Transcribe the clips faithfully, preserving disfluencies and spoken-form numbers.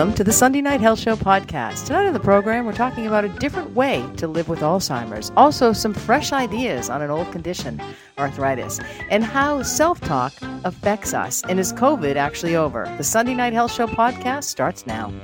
Welcome to the Sunday Night Health Show podcast. Tonight on the program, we're talking about a different way to live with Alzheimer's. Also, some fresh ideas on an old condition, arthritis, and how self-talk affects us. And is COVID actually over? The Sunday Night Health Show podcast starts now.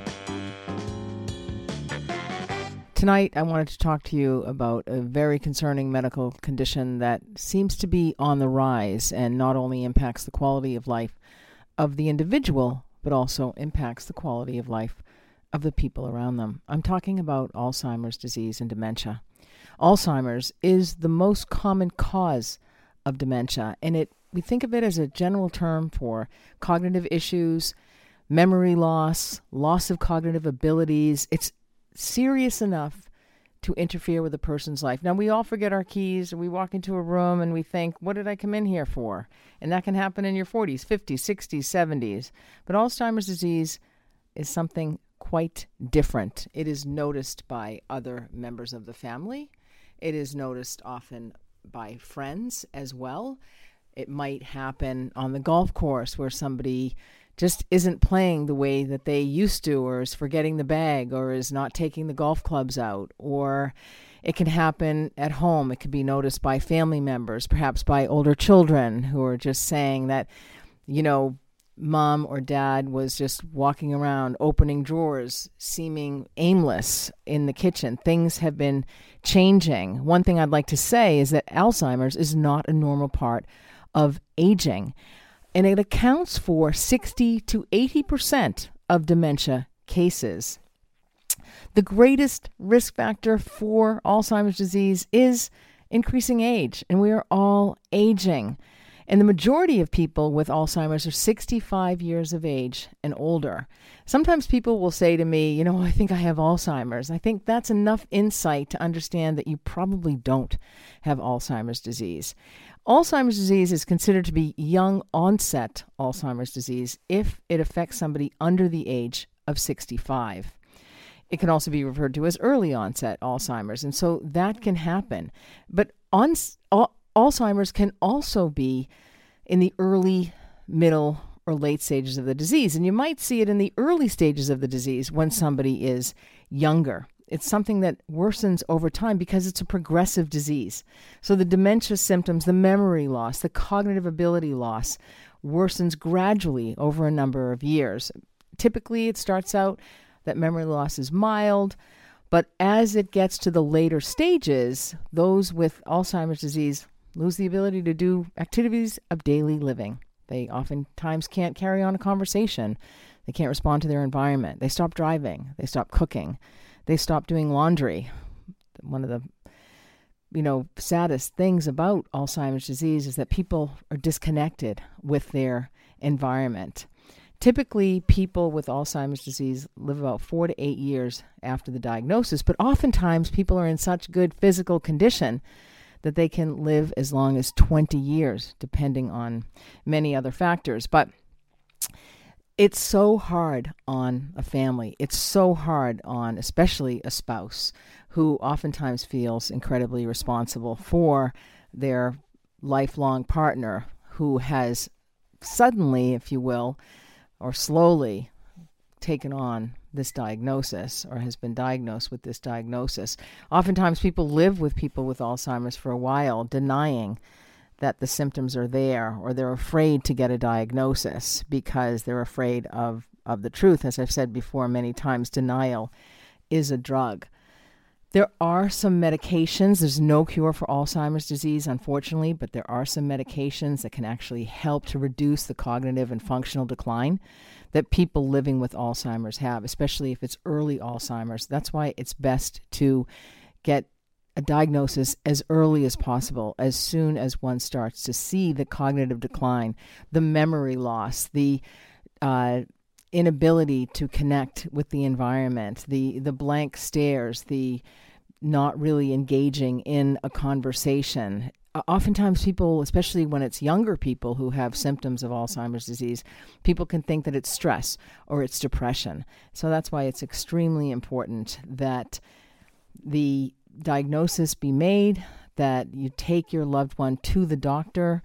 Tonight, I wanted to talk to you about a very concerning medical condition that seems to be on the rise and not only impacts the quality of life of the individual, but also impacts the quality of life of the people around them. I'm talking about Alzheimer's disease and dementia. Alzheimer's is the most common cause of dementia, and it we think of it as a general term for cognitive issues, memory loss, loss of cognitive abilities. It's serious enough to interfere with a person's life. Now, we all forget our keys, and we walk into a room and we think, what did I come in here for? And that can happen in your forties, fifties, sixties, seventies. But Alzheimer's disease is something quite different. It is noticed by other members of the family. It is noticed often by friends as well. It might happen on the golf course where somebody just isn't playing the way that they used to, or is forgetting the bag, or is not taking the golf clubs out. Or it can happen at home. It can be noticed by family members, perhaps by older children who are just saying that, you know, mom or dad was just walking around, opening drawers, seeming aimless in the kitchen. Things have been changing. One thing I'd like to say is that Alzheimer's is not a normal part of aging. And it accounts for sixty to eighty percent of dementia cases. The greatest risk factor for Alzheimer's disease is increasing age, and we are all aging. And the majority of people with Alzheimer's are sixty-five years of age and older. Sometimes people will say to me, you know, I think I have Alzheimer's. I think that's enough insight to understand that you probably don't have Alzheimer's disease. Alzheimer's disease is considered to be young onset Alzheimer's disease if it affects somebody under the age of sixty-five. It can also be referred to as early onset Alzheimer's, and so that can happen. But on, al- Alzheimer's can also be in the early, middle, or late stages of the disease, and you might see it in the early stages of the disease when somebody is younger. It's something that worsens over time because it's a progressive disease. So the dementia symptoms, the memory loss, the cognitive ability loss worsens gradually over a number of years. Typically, it starts out that memory loss is mild, but as it gets to the later stages, those with Alzheimer's disease lose the ability to do activities of daily living. They oftentimes can't carry on a conversation. They can't respond to their environment. They stop driving. They stop cooking. They stop doing laundry. One of the, you know, saddest things about Alzheimer's disease is that people are disconnected with their environment. Typically, people with Alzheimer's disease live about four to eight years after the diagnosis, but oftentimes people are in such good physical condition that they can live as long as twenty years, depending on many other factors. But it's so hard on a family. It's so hard on especially a spouse who oftentimes feels incredibly responsible for their lifelong partner who has suddenly, if you will, or slowly taken on this diagnosis or has been diagnosed with this diagnosis. Oftentimes people live with people with Alzheimer's for a while, denying that the symptoms are there, or they're afraid to get a diagnosis because they're afraid of, of the truth. As I've said before many times, denial is a drug. There are some medications. There's no cure for Alzheimer's disease, unfortunately, but there are some medications that can actually help to reduce the cognitive and functional decline that people living with Alzheimer's have, especially if it's early Alzheimer's. That's why it's best to get a diagnosis as early as possible, as soon as one starts to see the cognitive decline, the memory loss, the uh, inability to connect with the environment, the the blank stares, the not really engaging in a conversation. Oftentimes people, especially when it's younger people who have symptoms of Alzheimer's disease, people can think that it's stress or it's depression. So that's why it's extremely important that the diagnosis be made, that you take your loved one to the doctor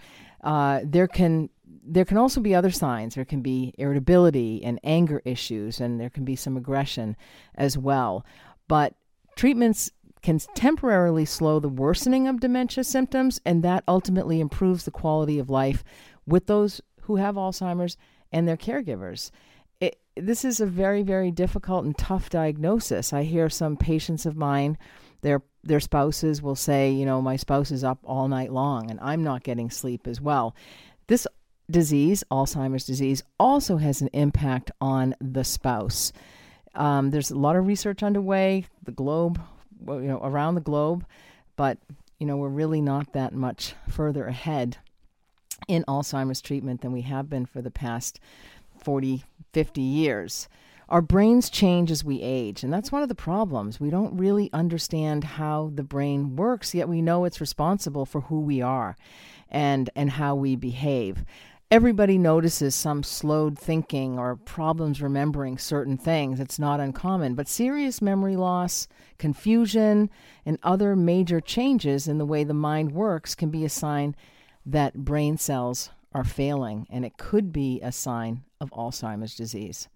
Uh, there can there can also be other signs. There can be irritability and anger issues, and there can be some aggression as well. But treatments can temporarily slow the worsening of dementia symptoms, and that ultimately improves the quality of life with those who have Alzheimer's and their caregivers. It, this is a very, very difficult and tough diagnosis. I hear some patients of mine, their their spouses will say, you know, my spouse is up all night long and I'm not getting sleep as well. This disease, Alzheimer's disease, also has an impact on the spouse. Um, there's a lot of research underway, the globe, you know, around the globe, but, you know, we're really not that much further ahead in Alzheimer's treatment than we have been for the past forty, fifty years. Our brains change as we age, and that's one of the problems. We don't really understand how the brain works, yet we know it's responsible for who we are and, and how we behave. Everybody notices some slowed thinking or problems remembering certain things. It's not uncommon, but serious memory loss, confusion, and other major changes in the way the mind works can be a sign that brain cells are failing, and it could be a sign of Alzheimer's disease.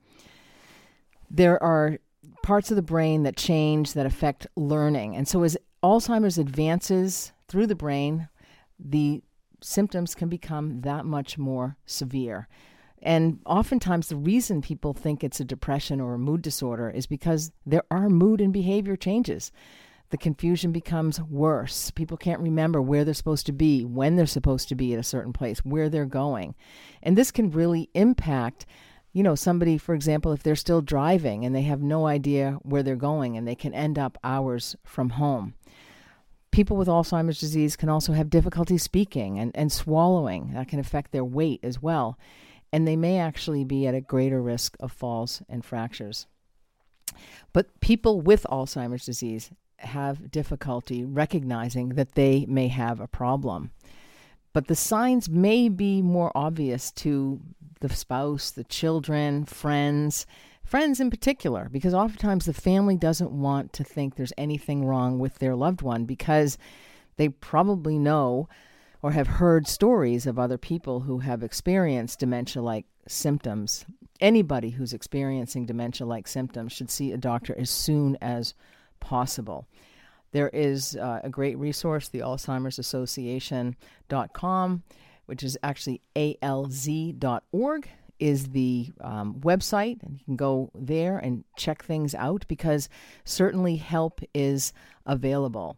There are parts of the brain that change that affect learning. And so as Alzheimer's advances through the brain, the symptoms can become that much more severe. And oftentimes the reason people think it's a depression or a mood disorder is because there are mood and behavior changes. The confusion becomes worse. People can't remember where they're supposed to be, when they're supposed to be at a certain place, where they're going. And this can really impact, you know, somebody, for example, if they're still driving and they have no idea where they're going and they can end up hours from home. People with Alzheimer's disease can also have difficulty speaking and, and swallowing. That can affect their weight as well. And they may actually be at a greater risk of falls and fractures. But people with Alzheimer's disease have difficulty recognizing that they may have a problem. But the signs may be more obvious to the spouse, the children, friends, friends in particular, because oftentimes the family doesn't want to think there's anything wrong with their loved one because they probably know or have heard stories of other people who have experienced dementia-like symptoms. Anybody who's experiencing dementia-like symptoms should see a doctor as soon as possible. There is uh, a great resource, the Alzheimer's Association dot com, which is actually A L Z dot org, is the um, website. And you can go there and check things out because certainly help is available.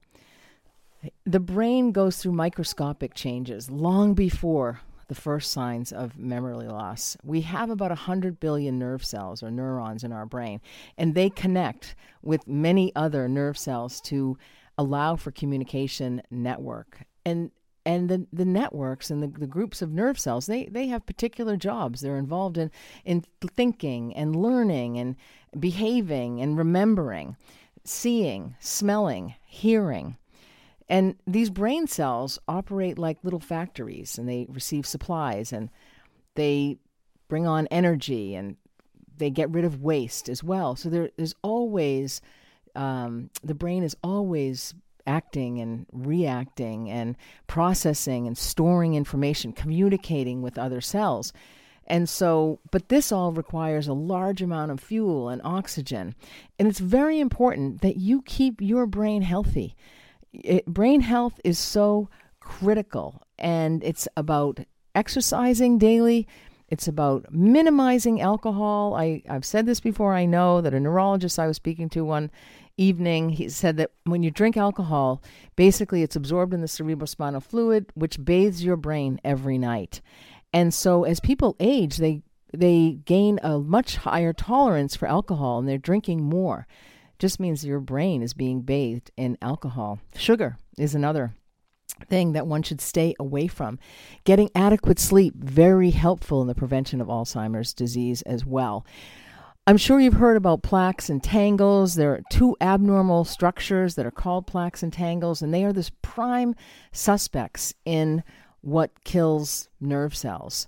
The brain goes through microscopic changes long before the first signs of memory loss. We have about one hundred billion nerve cells or neurons in our brain, and they connect with many other nerve cells to allow for communication network. And and the, the networks and the, the groups of nerve cells, they, they have particular jobs. They're involved in, in thinking and learning and behaving and remembering, seeing, smelling, hearing. And these brain cells operate like little factories, and they receive supplies, and they bring on energy, and they get rid of waste as well. So there, there's always, um, the brain is always acting and reacting and processing and storing information, communicating with other cells. And so, but this all requires a large amount of fuel and oxygen. And it's very important that you keep your brain healthy. It, brain health is so critical, and it's about exercising daily. It's about minimizing alcohol. I, I've said this before. I know that a neurologist I was speaking to one evening, he said that when you drink alcohol, basically it's absorbed in the cerebrospinal fluid, which bathes your brain every night. And so as people age, they they gain a much higher tolerance for alcohol, and they're drinking more. Just means your brain is being bathed in alcohol. Sugar is another thing that one should stay away from. Getting adequate sleep, very helpful in the prevention of Alzheimer's disease as well. I'm sure you've heard about plaques and tangles. There are two abnormal structures that are called plaques and tangles, and they are the prime suspects in what kills nerve cells.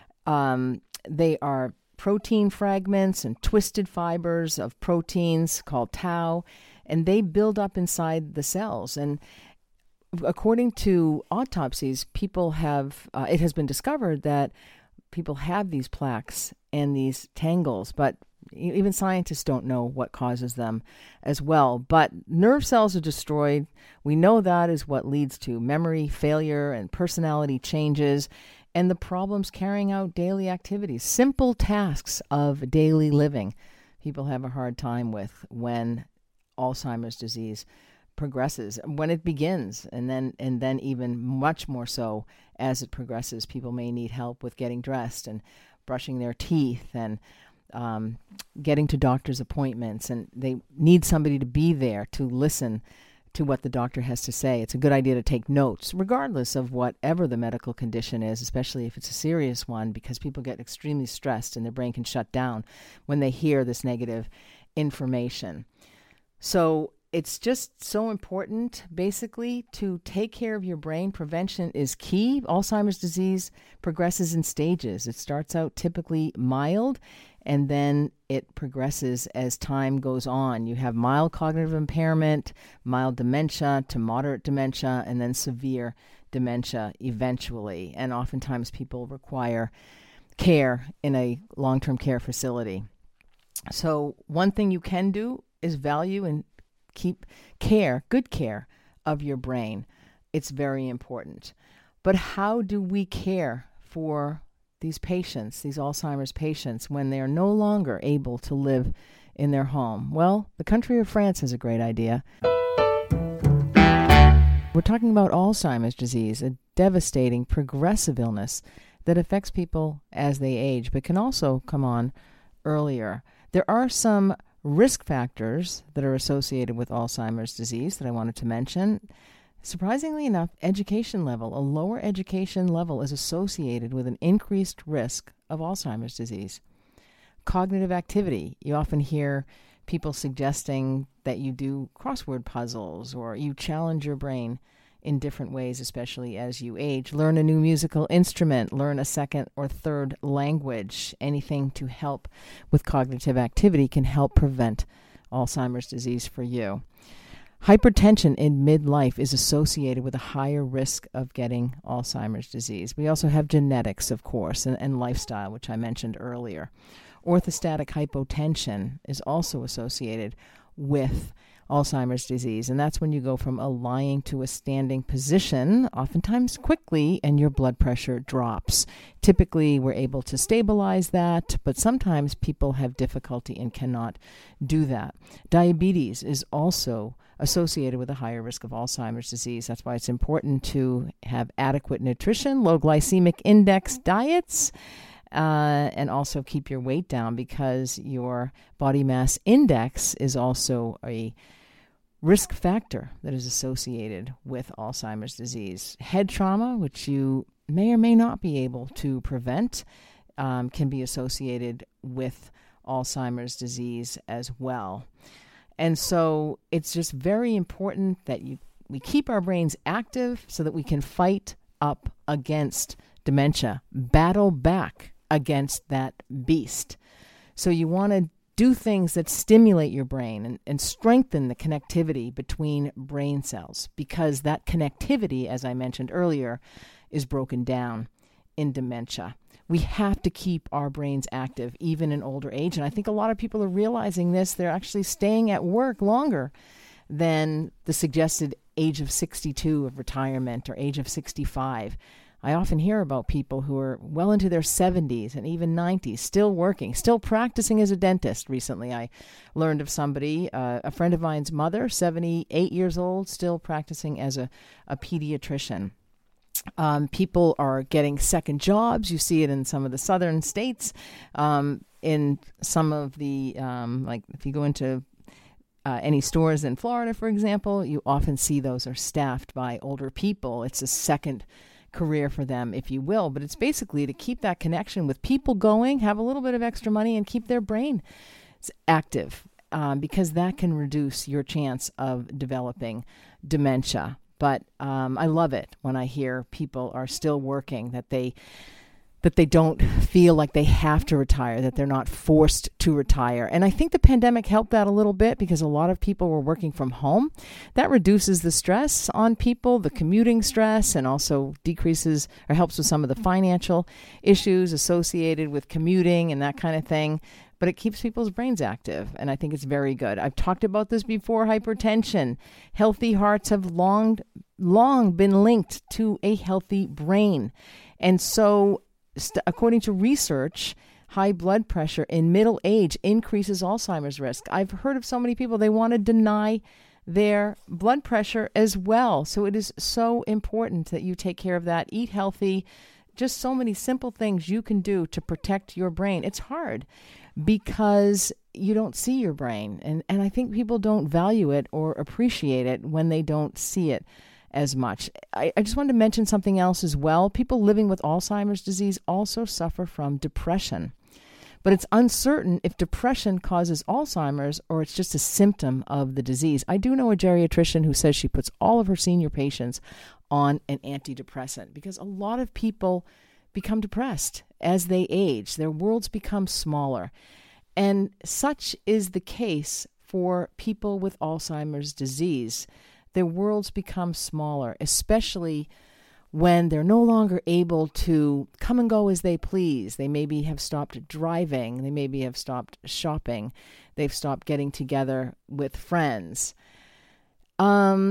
Um, they are protein fragments and twisted fibers of proteins called tau, and they build up inside the cells. And according to autopsies, people have, uh, it has been discovered that people have these plaques and these tangles, but even scientists don't know what causes them as well. But nerve cells are destroyed. We know that is what leads to memory failure and personality changes and the problems carrying out daily activities, simple tasks of daily living. People have a hard time with when Alzheimer's disease progresses, when it begins, and then and then even much more so as it progresses. People may need help with getting dressed and brushing their teeth and um, getting to doctor's appointments, and they need somebody to be there to listen to what the doctor has to say. It's a good idea to take notes, regardless of whatever the medical condition is, especially if it's a serious one, because people get extremely stressed and their brain can shut down when they hear this negative information. So it's just so important, basically, to take care of your brain. Prevention is key. Alzheimer's disease progresses in stages. It starts out typically mild, and then it progresses as time goes on. You have mild cognitive impairment, mild dementia to moderate dementia, and then severe dementia eventually. And oftentimes people require care in a long-term care facility. So one thing you can do is value and keep care, good care of your brain. It's very important. But how do we care for these patients, these Alzheimer's patients, when they are no longer able to live in their home? Well, the country of France has a great idea. We're talking about Alzheimer's disease, a devastating progressive illness that affects people as they age, but can also come on earlier. There are some risk factors that are associated with Alzheimer's disease that I wanted to mention. Surprisingly enough, education level, a lower education level is associated with an increased risk of Alzheimer's disease. Cognitive activity. You often hear people suggesting that you do crossword puzzles or you challenge your brain in different ways, especially as you age. Learn a new musical instrument, learn a second or third language. Anything to help with cognitive activity can help prevent Alzheimer's disease for you. Hypertension in midlife is associated with a higher risk of getting Alzheimer's disease. We also have genetics, of course, and, and lifestyle, which I mentioned earlier. Orthostatic hypotension is also associated with Alzheimer's disease, and that's when you go from a lying to a standing position, oftentimes quickly, and your blood pressure drops. Typically, we're able to stabilize that, but sometimes people have difficulty and cannot do that. Diabetes is also associated with a higher risk of Alzheimer's disease. That's why it's important to have adequate nutrition, low glycemic index diets, Uh, and also keep your weight down, because your body mass index is also a risk factor that is associated with Alzheimer's disease. Head trauma, which you may or may not be able to prevent, um, can be associated with Alzheimer's disease as well. And so it's just very important that you we keep our brains active so that we can fight up against dementia, battle back against that beast. So you want to do things that stimulate your brain and, and strengthen the connectivity between brain cells, because that connectivity, as I mentioned earlier, is broken down in dementia. We have to keep our brains active even in older age. And I think a lot of people are realizing this. They're actually staying at work longer than the suggested age of sixty-two of retirement or age of sixty-five. I often hear about people who are well into their seventies and even nineties, still working, still practicing as a dentist. Recently, I learned of somebody, uh, a friend of mine's mother, seventy-eight years old, still practicing as a, a pediatrician. Um, people are getting second jobs. You see it in some of the southern states. Um, in some of the, um, like if you go into uh, any stores in Florida, for example, you often see those are staffed by older people. It's a second career for them, if you will, but it's basically to keep that connection with people going, have a little bit of extra money, and keep their brain active, um, because that can reduce your chance of developing dementia. But um, I love it when I hear people are still working, that they that they don't feel like they have to retire, that they're not forced to retire. And I think the pandemic helped that a little bit because a lot of people were working from home. That reduces the stress on people, the commuting stress, and also decreases or helps with some of the financial issues associated with commuting and that kind of thing. But it keeps people's brains active, and I think it's very good. I've talked about this before, hypertension. Healthy hearts have long, long been linked to a healthy brain. And so, st- according to research, high blood pressure in middle age increases Alzheimer's risk. I've heard of so many people, they want to deny their blood pressure as well. So it is so important that you take care of that. Eat healthy. Just so many simple things you can do to protect your brain. It's hard because you don't see your brain. And, and I think people don't value it or appreciate it when they don't see it as much. I, I just wanted to mention something else as well. People living with Alzheimer's disease also suffer from depression. But it's uncertain if depression causes Alzheimer's or it's just a symptom of the disease. I do know a geriatrician who says she puts all of her senior patients on an antidepressant because a lot of people become depressed as they age. Their worlds become smaller. And such is the case for people with Alzheimer's disease. Their worlds become smaller, especially when they're no longer able to come and go as they please. They maybe have stopped driving. They maybe have stopped shopping. They've stopped getting together with friends. Um,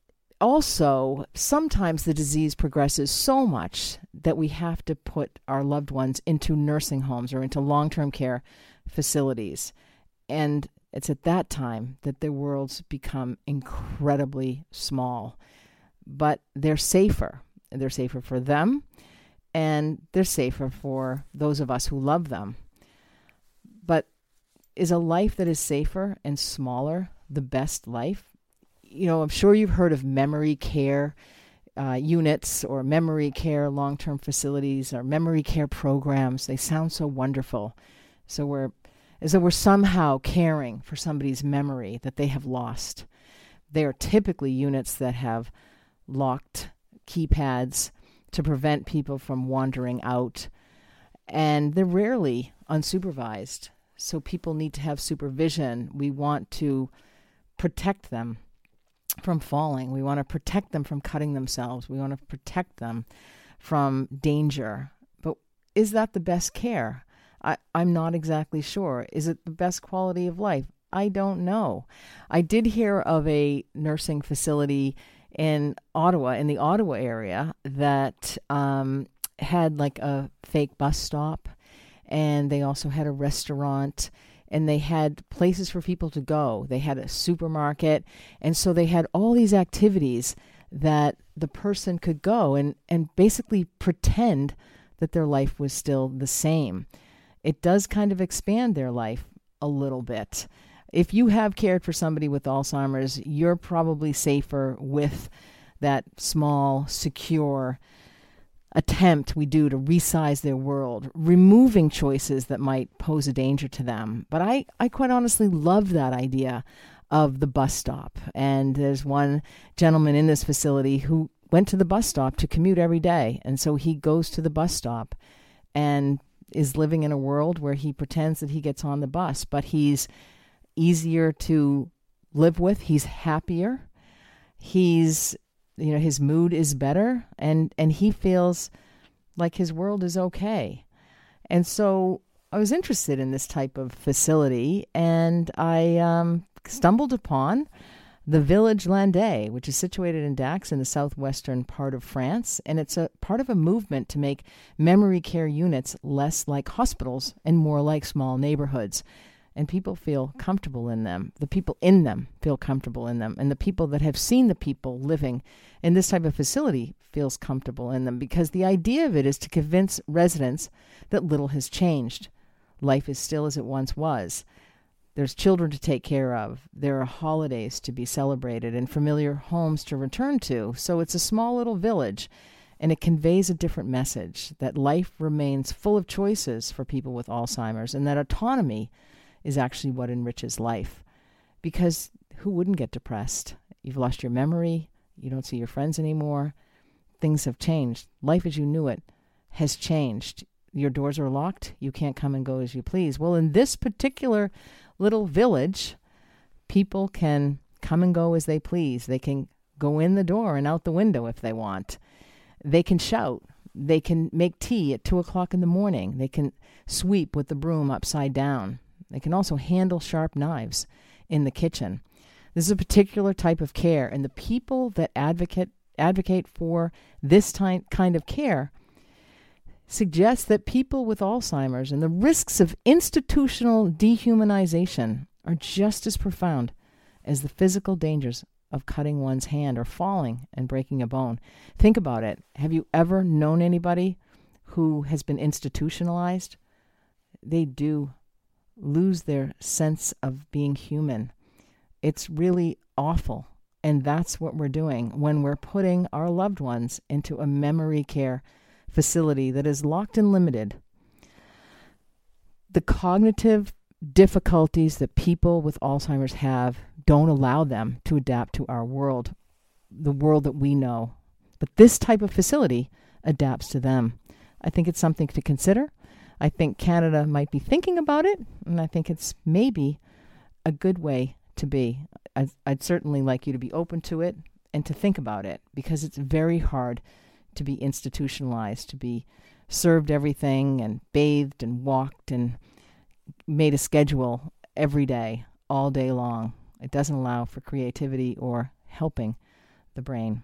also, sometimes the disease progresses so much that we have to put our loved ones into nursing homes or into long-term care facilities. And it's at that time that their worlds become incredibly small. But they're safer. They're safer for them, and they're safer for those of us who love them. But is a life that is safer and smaller the best life? You know, I'm sure you've heard of memory care uh, units or memory care long-term facilities or memory care programs. They sound so wonderful. So we're as though we're somehow caring for somebody's memory that they have lost. They are typically units that have locked keypads to prevent people from wandering out, and they're rarely unsupervised. So people need to have supervision. We want to protect them from falling. We want to protect them from cutting themselves. We want to protect them from danger. But is that the best care? I, I'm not exactly sure. Is it the best quality of life? I don't know. I did hear of a nursing facility in Ottawa, in the Ottawa area, that um, had like a fake bus stop, and they also had a restaurant, and they had places for people to go. They had a supermarket, and so they had all these activities that the person could go and, and basically pretend that their life was still the same. It does kind of expand their life a little bit. If you have cared for somebody with Alzheimer's, you're probably safer with that small, secure attempt we do to resize their world, removing choices that might pose a danger to them. But I, I quite honestly love that idea of the bus stop. And there's one gentleman in this facility who went to the bus stop to commute every day. And so he goes to the bus stop and is living in a world where he pretends that he gets on the bus, but he's easier to live with. He's happier. He's, you know, his mood is better, and, and he feels like his world is okay. And so I was interested in this type of facility, and I um, stumbled upon the Village Landais, which is situated in Dax in the southwestern part of France. And it's a part of a movement to make memory care units less like hospitals and more like small neighborhoods. And people feel comfortable in them. The people in them feel comfortable in them. And the people that have seen the people living in this type of facility feels comfortable in them, because the idea of it is to convince residents that little has changed. Life is still as it once was. There's children to take care of. There are holidays to be celebrated and familiar homes to return to. So it's a small little village, and it conveys a different message that life remains full of choices for people with Alzheimer's, and that autonomy is actually what enriches life. Because who wouldn't get depressed? You've lost your memory. You don't see your friends anymore. Things have changed. Life as you knew it has changed. your doors are locked. You can't come and go as you please. Well, in this particular little village, people can come and go as they please. They can go in the door and out the window if they want. They can shout. They can make tea at two o'clock in the morning. They can sweep with the broom upside down. They can also handle sharp knives in the kitchen. This is a particular type of care, and the people that advocate advocate for this ty- kind of care suggest that people with Alzheimer's and the risks of institutional dehumanization are just as profound as the physical dangers of cutting one's hand or falling and breaking a bone. Think about it. Have you ever known anybody who has been institutionalized? They do lose their sense of being human. It's really awful. And that's what we're doing when we're putting our loved ones into a memory care facility that is locked and limited. The cognitive difficulties that people with Alzheimer's have don't allow them to adapt to our world, the world that we know. But this type of facility adapts to them. I think it's something to consider. I think Canada might be thinking about it, and I think it's maybe a good way to be. I'd, I'd certainly like you to be open to it and to think about it, because it's very hard to be institutionalized, to be served everything and bathed and walked and made a schedule every day, all day long. It doesn't allow for creativity or helping the brain.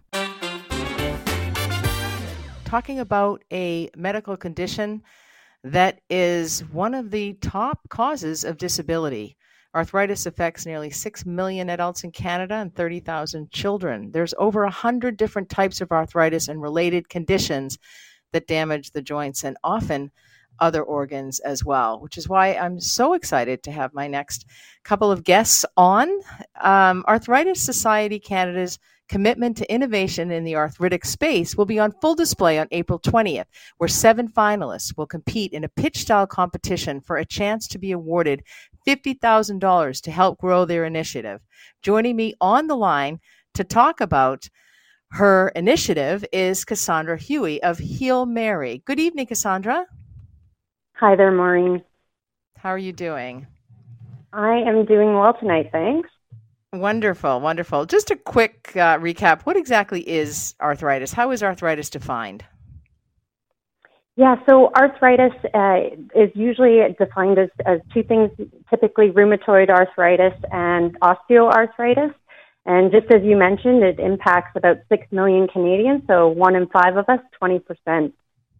Talking about a medical condition that is one of the top causes of disability. Arthritis affects nearly six million adults in Canada and thirty thousand children. There's over one hundred different types of arthritis and related conditions that damage the joints and often other organs as well, which is why I'm so excited to have my next couple of guests on. Um, Arthritis Society Canada's commitment to innovation in the arthritic space will be on full display on April twentieth, where seven finalists will compete in a pitch-style competition for a chance to be awarded fifty thousand dollars to help grow their initiative. Joining me on the line to talk about her initiative is Cassandra Huey of Heal Mary. Good evening, Cassandra. Hi there, Maureen. How are you doing? I am doing well tonight, thanks. Wonderful, wonderful. Just a quick uh, recap. What exactly is arthritis? How is arthritis defined? Yeah, so arthritis uh, is usually defined as, as two things, typically rheumatoid arthritis and osteoarthritis. And just as you mentioned, it impacts about six million Canadians, so one in five of us, twenty percent.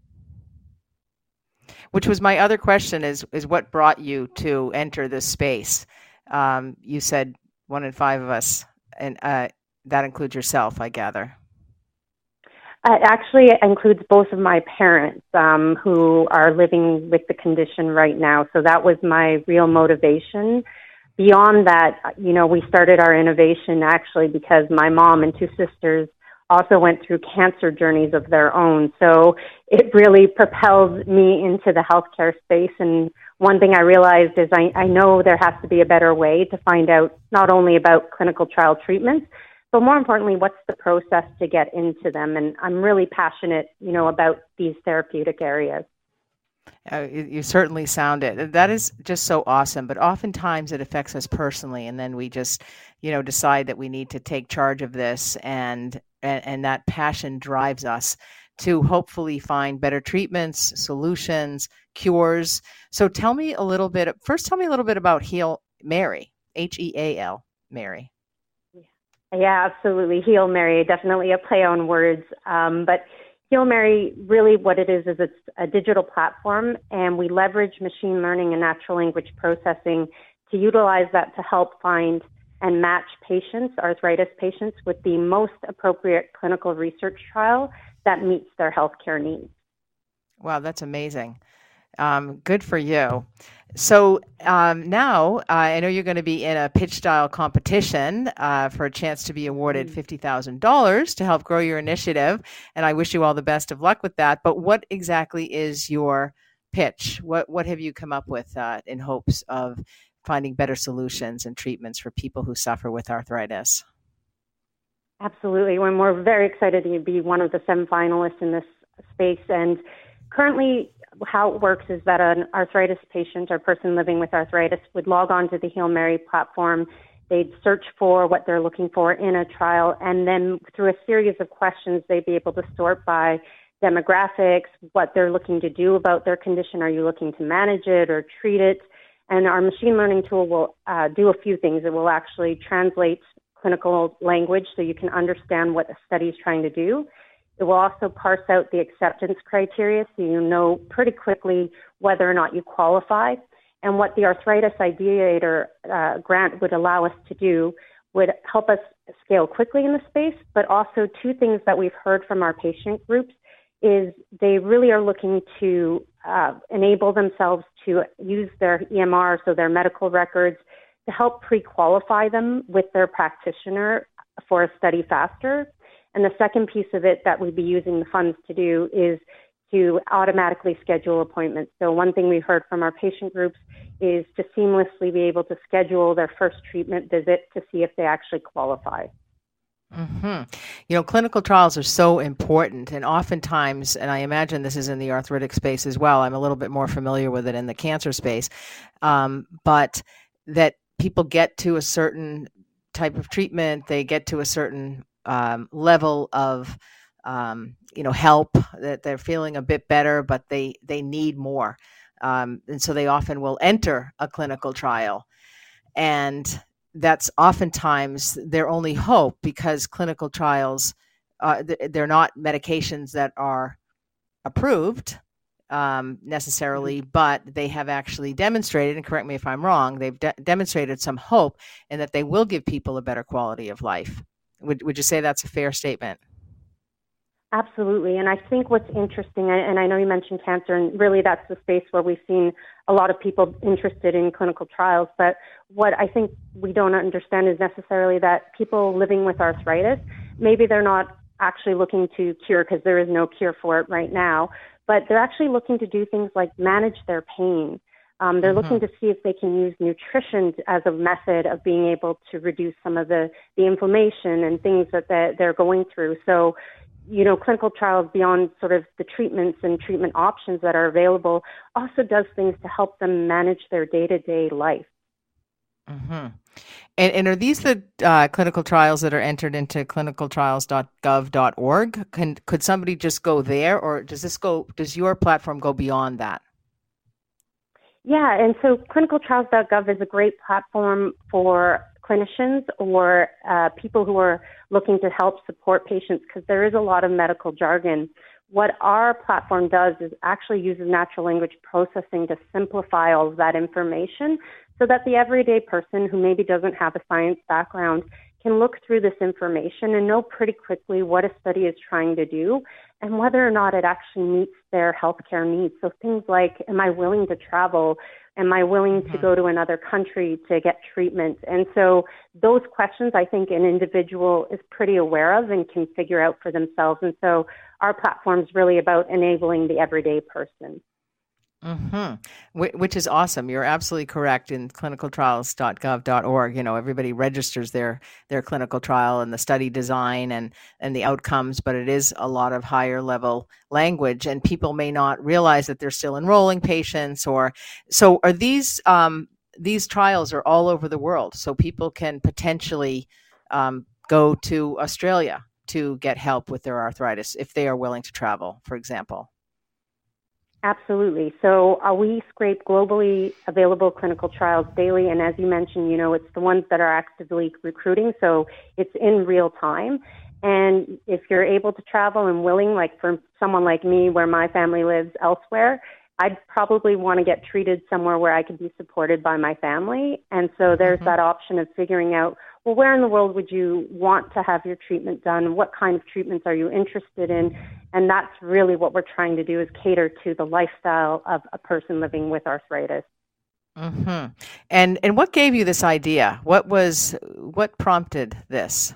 Which was my other question, is, is what brought you to enter this space? Um, you said one in five of us, and uh, that includes yourself, I gather. It actually includes both of my parents um, who are living with the condition right now. So that was my real motivation. Beyond that, you know, we started our innovation actually because my mom and two sisters also went through cancer journeys of their own. So it really propelled me into the healthcare space. And one thing I realized is I, I know there has to be a better way to find out not only about clinical trial treatments, but more importantly, what's the process to get into them. And I'm really passionate, you know, about these therapeutic areas. Uh, you, you certainly sound it. That is just so awesome. But oftentimes it affects us personally, and then we just, you know, decide that we need to take charge of this, and and, and that passion drives us to hopefully find better treatments, solutions, cures. So tell me a little bit. First, tell me a little bit about Heal Mary, H E A L Mary. Yeah, absolutely. Heal Mary, definitely a play on words, um, but. Heal Mary, really what it is, is it's a digital platform, and we leverage machine learning and natural language processing to utilize that to help find and match patients, arthritis patients, with the most appropriate clinical research trial that meets their healthcare needs. Wow, that's amazing. Um, good for you. So um, now uh, I know you're going to be in a pitch style competition uh, for a chance to be awarded fifty thousand dollars to help grow your initiative. And I wish you all the best of luck with that. But what exactly is your pitch? What, what have you come up with uh, in hopes of finding better solutions and treatments for people who suffer with arthritis? Absolutely. When we're very excited to be one of the seven finalists in this space. And currently, how it works is that an arthritis patient or person living with arthritis would log on to the Hail Mary platform. They'd search for what they're looking for in a trial, and then through a series of questions, they'd be able to sort by demographics, what they're looking to do about their condition. Are you looking to manage it or treat it? And our machine learning tool will uh, do a few things. It will actually translate clinical language so you can understand what the study is trying to do. It will also parse out the acceptance criteria so you know pretty quickly whether or not you qualify. And what the Arthritis Ideator uh, grant would allow us to do would help us scale quickly in the space, but also two things that we've heard from our patient groups is they really are looking to uh, enable themselves to use their E M R, so their medical records, to help pre-qualify them with their practitioner for a study faster. And the second piece of it that we'd be using the funds to do is to automatically schedule appointments. So one thing we've heard from our patient groups is to seamlessly be able to schedule their first treatment visit to see if they actually qualify. Mm-hmm. You know, clinical trials are so important, and oftentimes, and I imagine this is in the arthritic space as well, I'm a little bit more familiar with it in the cancer space, um, but that people get to a certain type of treatment, they get to a certain um, level of, um, you know, help, that they're feeling a bit better, but they, they need more. Um, and so they often will enter a clinical trial. And that's oftentimes their only hope, because clinical trials, uh, they're not medications that are approved um, necessarily, but they have actually demonstrated, and correct me if I'm wrong, they've de- demonstrated some hope in that they will give people a better quality of life. Would would you say that's a fair statement? Absolutely. And I think what's interesting, and I know you mentioned cancer, and really that's the space where we've seen a lot of people interested in clinical trials. But what I think we don't understand is necessarily that people living with arthritis, maybe they're not actually looking to cure, because there is no cure for it right now, but they're actually looking to do things like manage their pain. Um, they're mm-hmm. looking to see if they can use nutrition as a method of being able to reduce some of the, the inflammation and things that they're going through. So, you know, clinical trials, beyond sort of the treatments and treatment options that are available, also does things to help them manage their day-to-day life. Mm-hmm. And, and are these the uh, clinical trials that are entered into clinical trials dot gov dot org? Can could somebody just go there, or does this go? Does your platform go beyond that? Yeah, and so clinical trials dot gov is a great platform for clinicians or uh, people who are looking to help support patients, because there is a lot of medical jargon. What our platform does is actually uses natural language processing to simplify all of that information so that the everyday person who maybe doesn't have a science background can look through this information and know pretty quickly what a study is trying to do and whether or not it actually meets their healthcare needs. So things like, am I willing to travel? Am I willing mm-hmm. to go to another country to get treatment? And so those questions, I think an individual is pretty aware of and can figure out for themselves. And so our platform is really about enabling the everyday person. Mm-hmm. Which is awesome. You're absolutely correct. In clinical trials dot gov dot org, you know, everybody registers their their clinical trial and the study design and, and the outcomes, but it is a lot of higher level language, and people may not realize that they're still enrolling patients. Or so are these um, these trials are all over the world, so people can potentially um, go to Australia to get help with their arthritis if they are willing to travel, for example. Absolutely. So uh, we scrape globally available clinical trials daily. And as you mentioned, you know, it's the ones that are actively recruiting. So it's in real time. And if you're able to travel and willing, like for someone like me, where my family lives elsewhere, I'd probably want to get treated somewhere where I could be supported by my family. And so there's mm-hmm. that option of figuring out, well, where in the world would you want to have your treatment done? What kind of treatments are you interested in? And that's really what we're trying to do, is cater to the lifestyle of a person living with arthritis. Mm-hmm. And and what gave you this idea? What was what prompted this?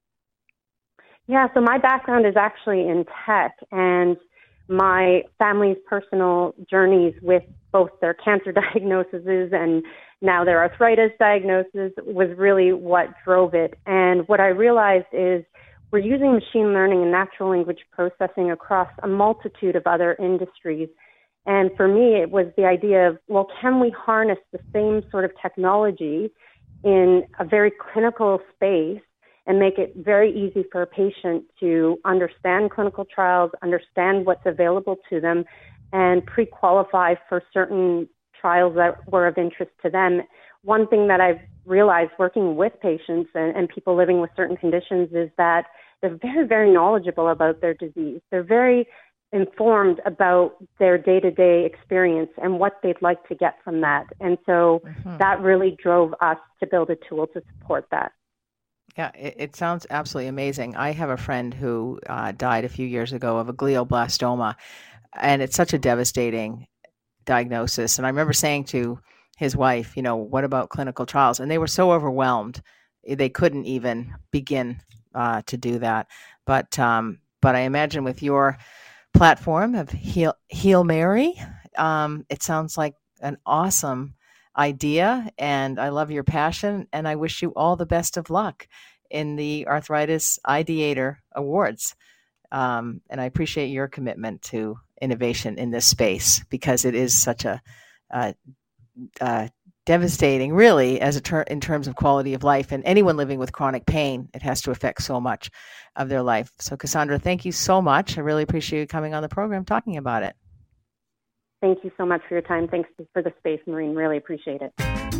Yeah, so my background is actually in tech, and my family's personal journeys with both their cancer diagnoses and now their arthritis diagnosis was really what drove it. And what I realized is we're using machine learning and natural language processing across a multitude of other industries. And for me, it was the idea of, well, can we harness the same sort of technology in a very clinical space and make it very easy for a patient to understand clinical trials, understand what's available to them, and pre-qualify for certain trials that were of interest to them. One thing that I've realized working with patients and, and people living with certain conditions is that they're very, very knowledgeable about their disease. They're very informed about their day-to-day experience and what they'd like to get from that. And so mm-hmm. that really drove us to build a tool to support that. Yeah, it, it sounds absolutely amazing. I have a friend who uh, died a few years ago of a glioblastoma, and it's such a devastating diagnosis. And I remember saying to his wife, you know, what about clinical trials? And they were so overwhelmed, they couldn't even begin uh, to do that. But um, but I imagine with your platform of Heal, Heal Mary, um, it sounds like an awesome idea, and I love your passion, and I wish you all the best of luck in the Arthritis Ideator Awards. Um, and I appreciate your commitment to innovation in this space, because it is such a uh, uh, devastating, really, as a ter- in terms of quality of life. And anyone living with chronic pain, it has to affect so much of their life. So, Cassandra, thank you so much. I really appreciate you coming on the program talking about it. Thank you so much for your time. Thanks for the space, Maureen. Really appreciate it.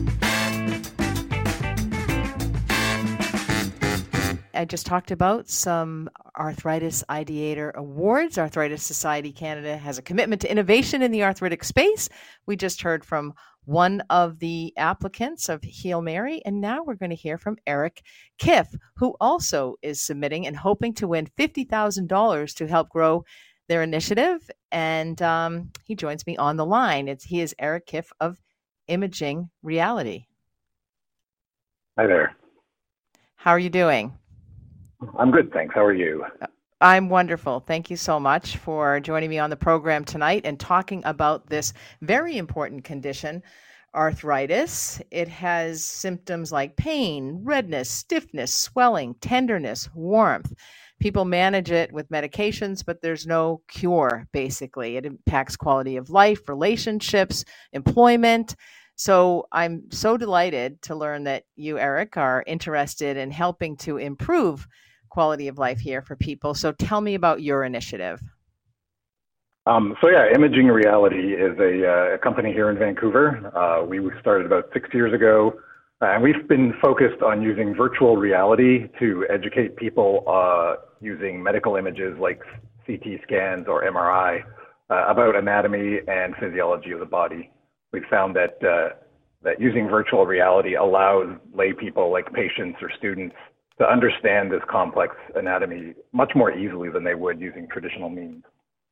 I just talked about some Arthritis Ideator Awards. Arthritis Society Canada has a commitment to innovation in the arthritic space. We just heard from one of the applicants of Heal Mary, and now we're going to hear from Eric Kiff, who also is submitting and hoping to win fifty thousand dollars to help grow their initiative. And um, he joins me on the line. It's, he is Eric Kiff of Imaging Reality. Hi there. How are you doing? I'm good, thanks. How are you? I'm wonderful. Thank you so much for joining me on the program tonight and talking about this very important condition, arthritis. It has symptoms like pain, redness, stiffness, swelling, tenderness, warmth. People manage it with medications, but there's no cure, basically. It impacts quality of life, relationships, employment. So I'm so delighted to learn that you, Eric, are interested in helping to improve quality of life here for people. So tell me about your initiative. Um, so yeah, Imaging Reality is a, uh, a company here in Vancouver. Uh, we started about six years ago, uh, and we've been focused on using virtual reality to educate people uh, using medical images like C T scans or M R I uh, about anatomy and physiology of the body. We've found that uh, that using virtual reality allows lay people like patients or students to understand this complex anatomy much more easily than they would using traditional means.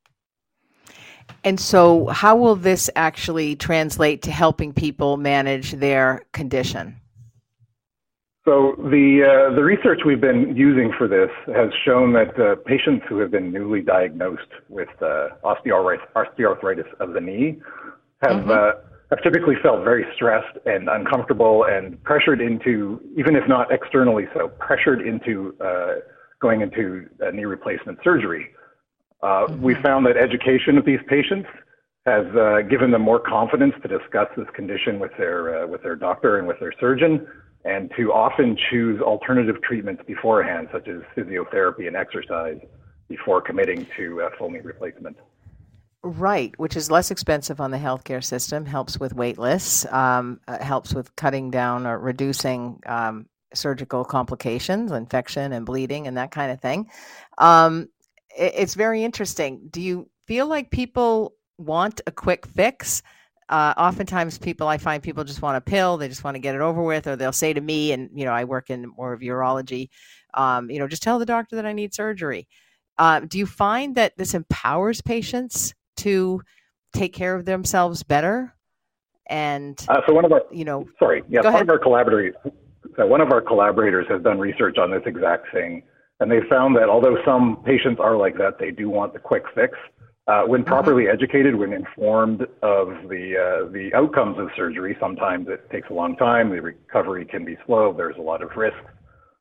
And so how will this actually translate to helping people manage their condition? So the uh, the research we've been using for this has shown that uh, patients who have been newly diagnosed with uh, osteoarthritis, osteoarthritis of the knee have mm-hmm. uh, have typically felt very stressed and uncomfortable and pressured into, even if not externally so, pressured into uh, going into a knee replacement surgery. Uh, mm-hmm. We found that education of these patients has uh, given them more confidence to discuss this condition with their uh, with their doctor and with their surgeon, and to often choose alternative treatments beforehand, such as physiotherapy and exercise, before committing to uh, full knee replacement. Right, which is less expensive on the healthcare system, helps with wait lists, um, uh, helps with cutting down or reducing um, surgical complications, infection and bleeding and that kind of thing. Um, it, it's very interesting. Do you feel like people want a quick fix? Uh, oftentimes people, I find people just want a pill, they just want to get it over with, or they'll say to me, and, you know, I work in more of urology, um, you know, just tell the doctor that I need surgery. Uh, do you find that this empowers patients to take care of themselves better? And uh, so one of our, you know, sorry, yeah, one ahead. of our collaborators, so one of our collaborators has done research on this exact thing, and they found that although some patients are like that, they do want the quick fix. Uh, when properly mm-hmm. educated, when informed of the uh, the outcomes of surgery, sometimes it takes a long time. The recovery can be slow. There's a lot of risk.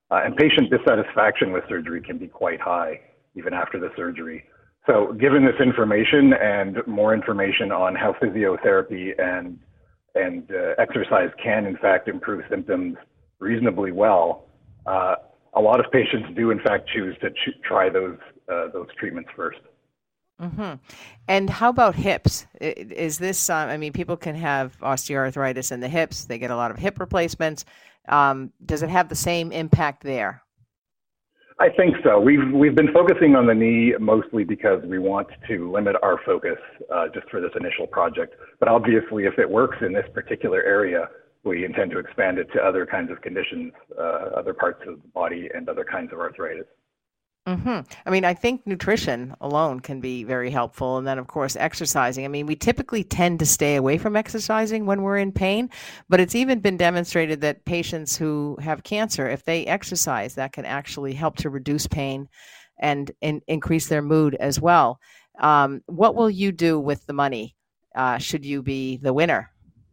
Uh, and patient dissatisfaction with surgery can be quite high even after the surgery. So given this information and more information on how physiotherapy and, and uh, exercise can in fact improve symptoms reasonably well, uh, a lot of patients do in fact choose to ch- try those, uh, those treatments first. Mm-hmm. And how about hips? Is this, um, I mean, people can have osteoarthritis in the hips. They get a lot of hip replacements. Um, does it have the same impact there? I think so. We've, we've been focusing on the knee mostly because we want to limit our focus uh, just for this initial project. But obviously, if it works in this particular area, we intend to expand it to other kinds of conditions, uh, other parts of the body, and other kinds of arthritis. Mm-hmm. I mean, I think nutrition alone can be very helpful. And then, of course, exercising. I mean, we typically tend to stay away from exercising when we're in pain, but it's even been demonstrated that patients who have cancer, if they exercise, that can actually help to reduce pain and, and increase their mood as well. Um, what will you do with the money uh, should you be the winner?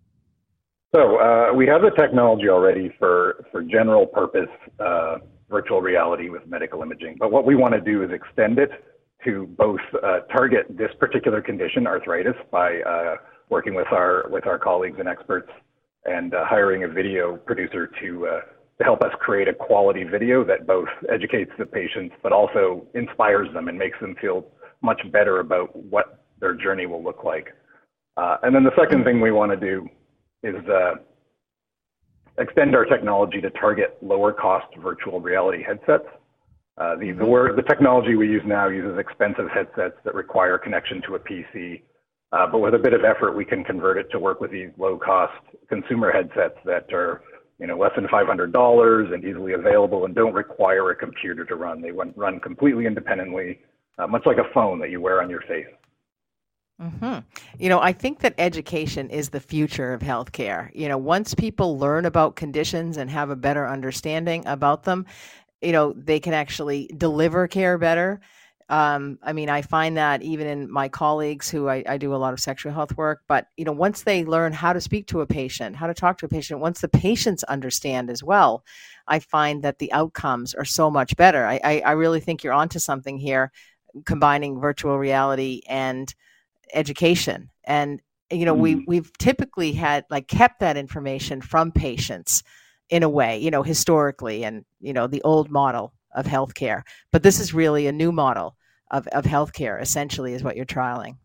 So uh, we have the technology already for, for general purpose uh virtual reality with medical imaging. But what we want to do is extend it to both uh, target this particular condition, arthritis, by uh, working with our with our colleagues and experts and uh, hiring a video producer to, uh, to help us create a quality video that both educates the patients but also inspires them and makes them feel much better about what their journey will look like. Uh, and then the second thing we want to do is uh, extend our technology to target lower cost virtual reality headsets. Uh, the, the, word, the technology we use now uses expensive headsets that require connection to a P C, uh, but with a bit of effort, we can convert it to work with these low cost consumer headsets that are, you know, less than five hundred dollars and easily available and don't require a computer to run. They run completely independently, uh, much like a phone that you wear on your face. Mm-hmm. You know, I think that education is the future of healthcare. You know, once people learn about conditions and have a better understanding about them, you know, they can actually deliver care better. Um, I mean, I find that even in my colleagues who I, I do a lot of sexual health work, but, you know, once they learn how to speak to a patient, how to talk to a patient, once the patients understand as well, I find that the outcomes are so much better. I, I, I really think you're onto something here, combining virtual reality and education. And, you know, mm. we, we've typically had like kept that information from patients in a way, you know, historically and, you know, the old model of healthcare, but this is really a new model of, of healthcare essentially is what you're trialing.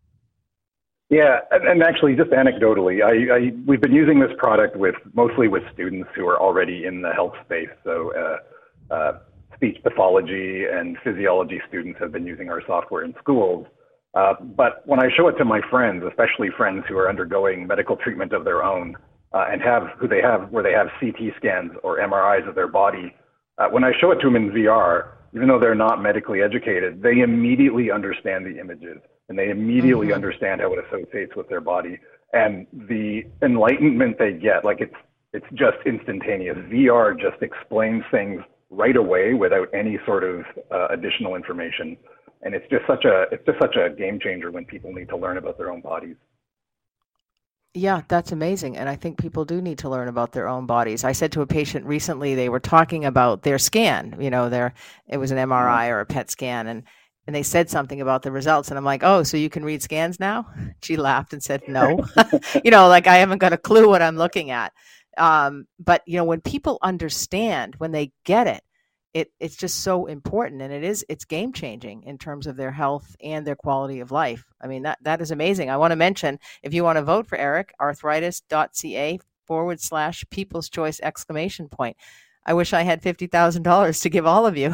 Yeah. And, and actually just anecdotally, I, I, we've been using this product with mostly with students who are already in the health space. So, uh, uh, speech pathology and physiology students have been using our software in schools. Uh, but when I show it to my friends, especially friends who are undergoing medical treatment of their own, uh, and have who they have where they have C T scans or M R Is of their body, uh, when I show it to them in V R, even though they're not medically educated, they immediately understand the images and they immediately mm-hmm. understand how it associates with their body, and the enlightenment they get, like it's it's just instantaneous. V R just explains things right away without any sort of uh, additional information. And it's just such a it's just such a game changer when people need to learn about their own bodies. Yeah, that's amazing. And I think people do need to learn about their own bodies. I said to a patient recently, they were talking about their scan, you know, their it was an M R I or a P E T scan, and and they said something about the results. And I'm like, oh, so you can read scans now? She laughed and said, no, you know, like I haven't got a clue what I'm looking at. Um, but, you know, when people understand, when they get it, It it's just so important, and it is it's game changing in terms of their health and their quality of life. I mean, that that is amazing. I want to mention, if you want to vote for Eric, arthritis.ca forward slash people's choice exclamation point. I wish I had fifty thousand dollars to give all of you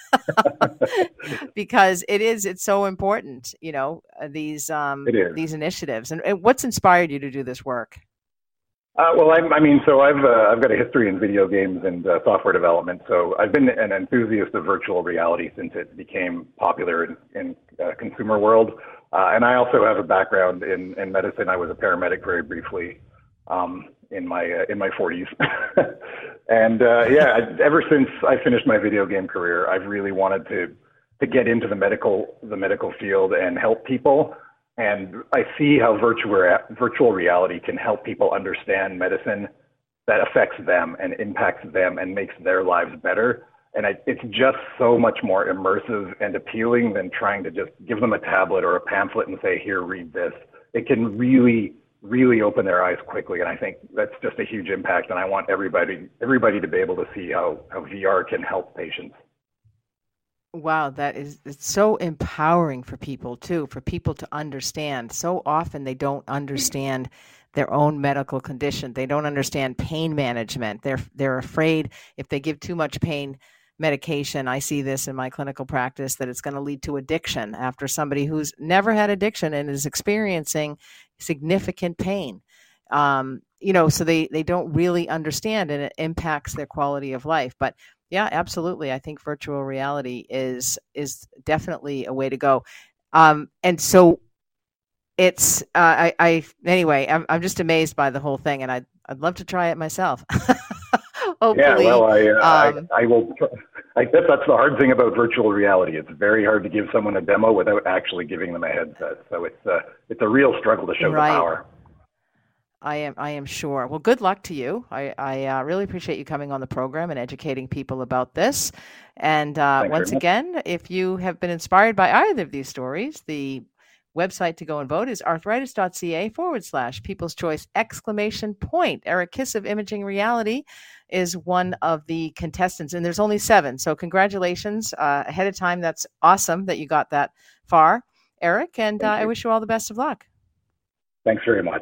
because it is it's so important, you know, these um these initiatives. And, and what's inspired you to do this work? Uh, well, I, I mean, so I've uh, I've got a history in video games and uh, software development. So I've been an enthusiast of virtual reality since it became popular in, in uh, consumer world. Uh, and I also have a background in, in medicine. I was a paramedic very briefly um, in my uh, in my forties. and uh, yeah, I, ever since I finished my video game career, I've really wanted to to get into the medical the medical field and help people. And I see how virtual virtual reality can help people understand medicine that affects them and impacts them and makes their lives better. And I, it's just so much more immersive and appealing than trying to just give them a tablet or a pamphlet and say, here, read this. It can really, really open their eyes quickly. And I think that's just a huge impact. And I want everybody everybody to be able to see how, how V R can help patients. Wow, that is it's so empowering for people, too, for people to understand. So often they don't understand their own medical condition. They don't understand pain management. They're they're afraid if they give too much pain medication, I see this in my clinical practice, that it's going to lead to addiction after somebody who's never had addiction and is experiencing significant pain. Um, you know, so they, they don't really understand, and it impacts their quality of life. But yeah, absolutely. I think virtual reality is is definitely a way to go. Um, and so it's uh, I, I anyway, I'm I'm just amazed by the whole thing, and I'd I'd love to try it myself. Hopefully, yeah, well, I, uh, um, I, I will. I guess that's the hard thing about virtual reality. It's very hard to give someone a demo without actually giving them a headset. So it's a, it's a real struggle to show right. the power. I am I am sure. Well, good luck to you. I, I uh, really appreciate you coming on the program and educating people about this. And uh, once again, if you have been inspired by either of these stories, the website to go and vote is arthritis.ca forward slash people's choice exclamation point. Eric Kiss of Imaging Reality is one of the contestants, and there's only seven. So congratulations uh, ahead of time. That's awesome that you got that far, Eric. And uh, I wish you all the best of luck. Thanks very much.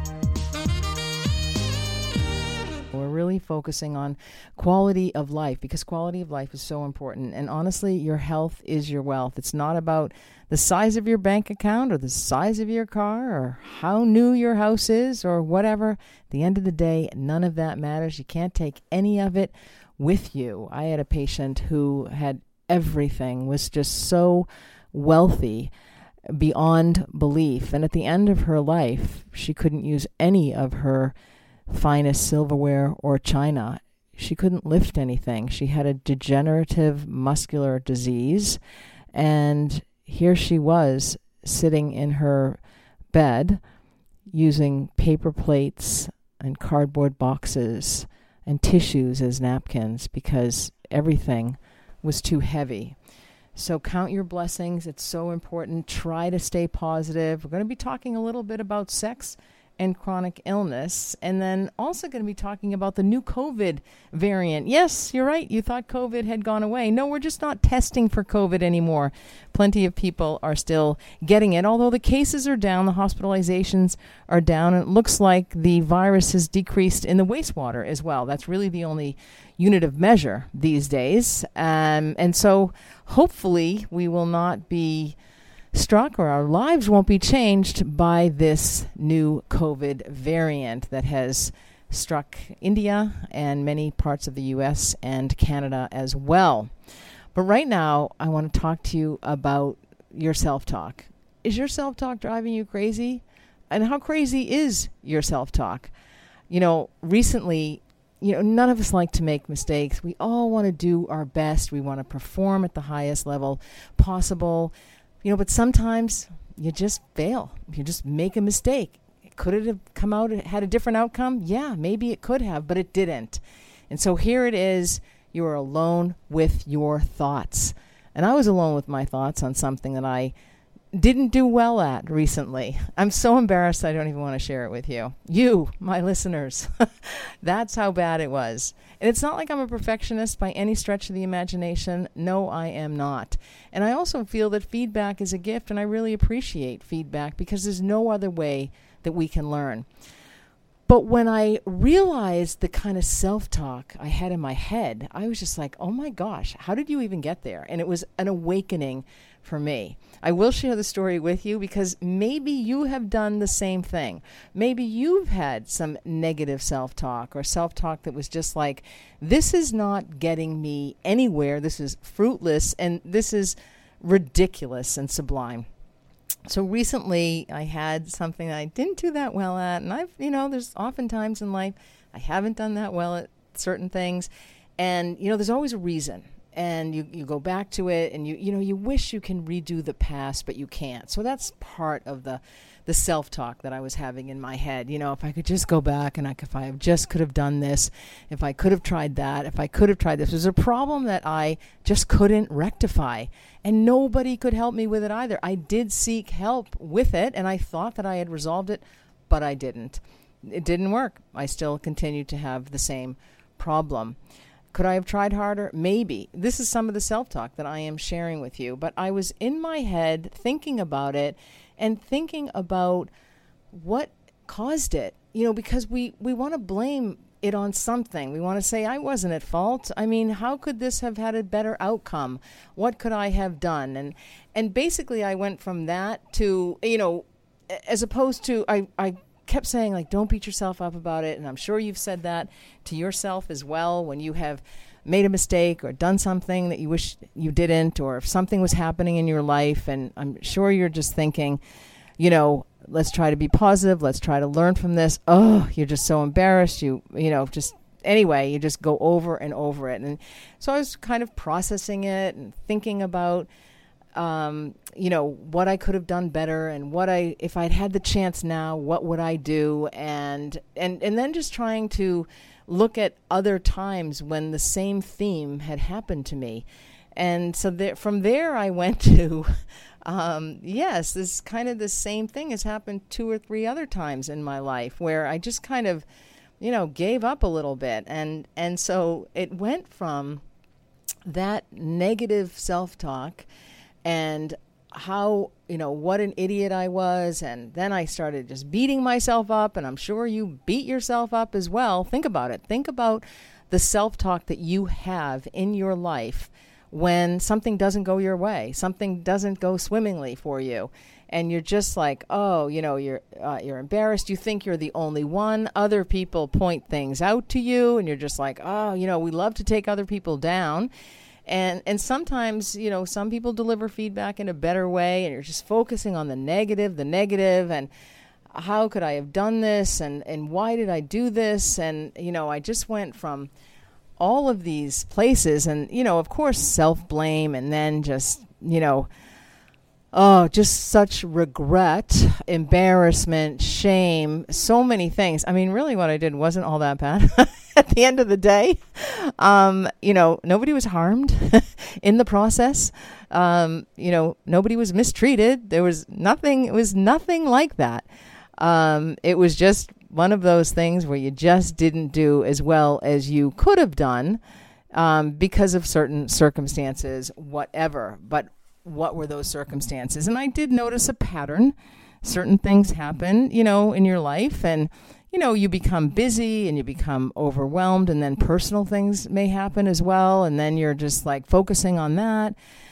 We're really focusing on quality of life, because quality of life is so important. And honestly, your health is your wealth. It's not about the size of your bank account or the size of your car or how new your house is or whatever. At the end of the day, none of that matters. You can't take any of it with you. I had a patient who had everything, was just so wealthy beyond belief. And at the end of her life, she couldn't use any of her finest silverware or china. She couldn't lift anything. She had a degenerative muscular disease, and here she was sitting in her bed using paper plates and cardboard boxes and tissues as napkins because everything was too heavy. So count your blessings. It's so important. Try to stay positive. We're going to be talking a little bit about sex and chronic illness, and then also going to be talking about the new COVID variant. Yes, you're right. You thought COVID had gone away. No, we're just not testing for COVID anymore. Plenty of people are still getting it, although the cases are down, the hospitalizations are down, and it looks like the virus has decreased in the wastewater as well. That's really the only unit of measure these days. Um, and so hopefully we will not be struck, or our lives won't be changed by this new COVID variant that has struck India and many parts of the U S and Canada as well. But right now, I want to talk to you about your self-talk. Is your self-talk driving you crazy? And how crazy is your self-talk? You know, recently, you know, none of us like to make mistakes. We all want to do our best. We want to perform at the highest level possible. You know, but sometimes you just fail. You just make a mistake. Could it have come out, had a different outcome? Yeah, maybe it could have, but it didn't. And so here it is. You are alone with your thoughts. And I was alone with my thoughts on something that I didn't do well at recently. I'm so embarrassed I don't even want to share it with you. You, my listeners. That's how bad it was. And it's not like I'm a perfectionist by any stretch of the imagination. No, I am not. And I also feel that feedback is a gift, and I really appreciate feedback because there's no other way that we can learn. But when I realized the kind of self-talk I had in my head, I was just like, oh my gosh, how did you even get there? And it was an awakening for me. I will share the story with you because maybe you have done the same thing. Maybe you've had some negative self-talk or self-talk that was just like, this is not getting me anywhere. This is fruitless, and this is ridiculous and sublime. So recently I had something that I didn't do that well at, and I've, you know, there's often times in life I haven't done that well at certain things. And, you know, there's always a reason. and you, you go back to it, and you you know you wish you can redo the past, but you can't. So that's part of the the self-talk that I was having in my head. You know, if I could just go back, and I, if I just could have done this, if I could have tried that, if I could have tried this. It was a problem that I just couldn't rectify, and nobody could help me with it either. I did seek help with it, and I thought that I had resolved it, but I didn't. It didn't work. I still continued to have the same problem. Could I have tried harder? Maybe. This is some of the self-talk that I am sharing with you, but I was in my head thinking about it, and thinking about what caused it, you know, because we, we want to blame it on something. We want to say, I wasn't at fault. I mean, how could this have had a better outcome? What could I have done? And and basically I went from that to, you know, as opposed to, I, I kept saying, like, don't beat yourself up about it. And I'm sure you've said that to yourself as well when you have made a mistake or done something that you wish you didn't, or if something was happening in your life, and I'm sure you're just thinking, you know, let's try to be positive, let's try to learn from this. Oh, you're just so embarrassed. You, you know, just anyway, you just go over and over it. And so I was kind of processing it and thinking about, um, you know, what I could have done better, and what I, if I'd had the chance now, what would I do? And, and, and then just trying to look at other times when the same theme had happened to me. And so there, from there I went to, um, yes, this kind of the same thing has happened two or three other times in my life where I just kind of, you know, gave up a little bit. And, and so it went from that negative self-talk and how, you know, what an idiot I was. And then I started just beating myself up, and I'm sure you beat yourself up as well. Think about it. Think about the self-talk that you have in your life when something doesn't go your way, something doesn't go swimmingly for you. And you're just like, oh, you know, you're uh, you're embarrassed. You think you're the only one. Other people point things out to you, and you're just like, oh, you know, we love to take other people down. And and sometimes, you know, some people deliver feedback in a better way, and you're just focusing on the negative, the negative, and how could I have done this, and, and why did I do this? And, you know, I just went from all of these places, and, you know, of course, self-blame, and then just, you know, oh, just such regret, embarrassment, shame, so many things. I mean, really what I did wasn't all that bad at the end of the day. Um, you know, nobody was harmed in the process. Um, you know, nobody was mistreated. There was nothing, it was nothing like that. Um, it was just one of those things where you just didn't do as well as you could have done um, because of certain circumstances, whatever. But what were those circumstances? And I did notice a pattern. Certain things happen, you know, in your life, and, you know, you become busy and you become overwhelmed, and then personal things may happen as well. And then you're just like focusing on that.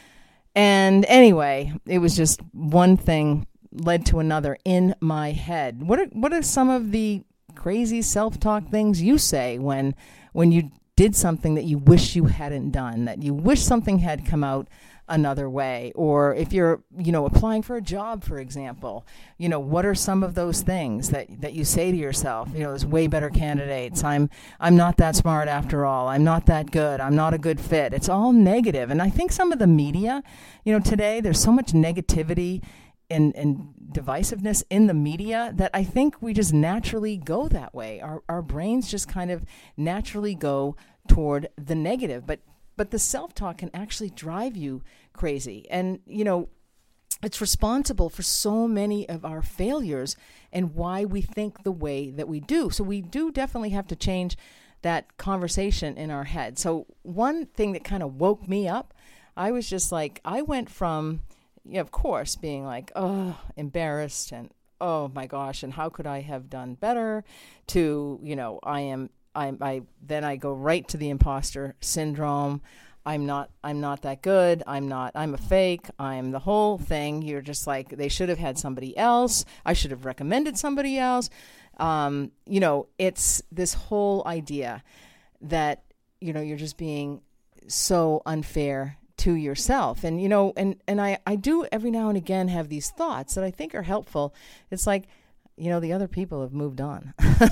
And anyway, it was just one thing led to another in my head. What are, what are some of the crazy self-talk things you say when, when you did something that you wish you hadn't done, that you wish something had come out another way? Or if you're, you know, applying for a job, for example, you know, what are some of those things that, that you say to yourself? You know, there's way better candidates. I'm, I'm not that smart after all. I'm not that good. I'm not a good fit. It's all negative. And I think some of the media, you know, today there's so much negativity and, and divisiveness in the media that I think we just naturally go that way. Our, our brains just kind of naturally go toward the negative. But But the self-talk can actually drive you crazy. And, you know, it's responsible for so many of our failures and why we think the way that we do. So we do definitely have to change that conversation in our head. So one thing that kind of woke me up, I was just like, I went from, yeah, of course, being like, oh, embarrassed and, oh, my gosh, and how could I have done better, to, you know, I am I, I then I go right to the imposter syndrome. I'm not I'm not that good. I'm not I'm a fake. I'm the whole thing. You're just like, they should have had somebody else. I should have recommended somebody else. Um, you know, it's this whole idea that, you know, you're just being so unfair to yourself. And, you know, and, and I, I do every now and again have these thoughts that I think are helpful. It's like, you know, the other people have moved on.